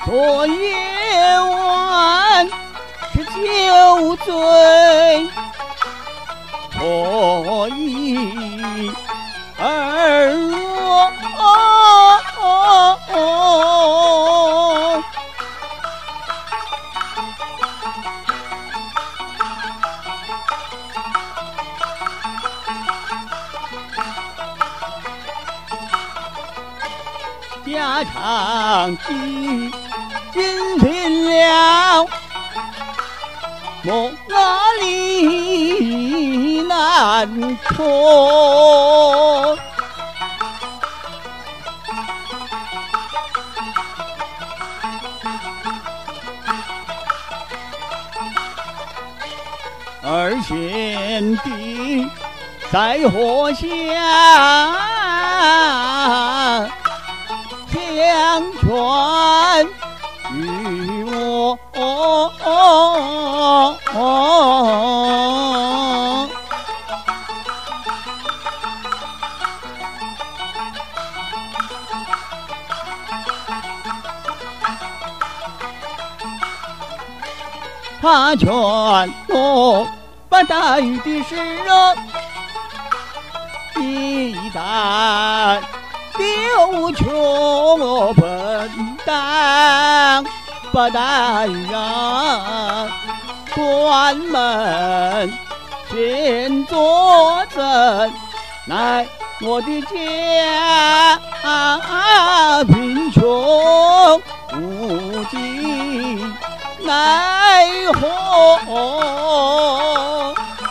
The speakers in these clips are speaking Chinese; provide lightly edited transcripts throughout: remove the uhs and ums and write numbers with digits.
昨夜晚是酒醉，所以而落。家常记，尽尽了梦里难脱。而贤弟在火下相劝于我，他劝我把大禹的事一旦丢球本当把大禹关门先作证，乃我的家贫穷无计奈何。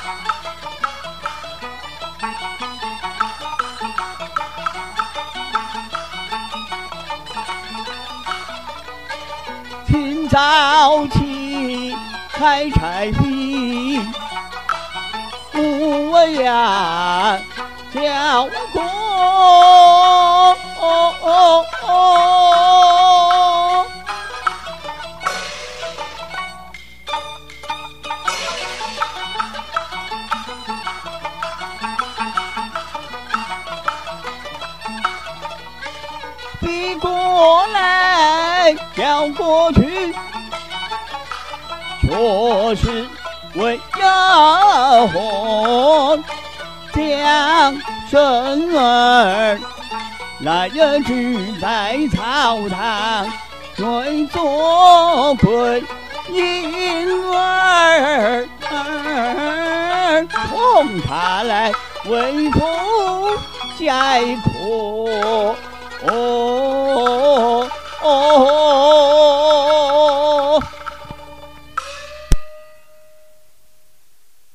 清早起开柴劈，无问呀教过。逼过来要过去，却是为要活将生儿来人只在草堂追作鬼，因儿同他来为父解渴。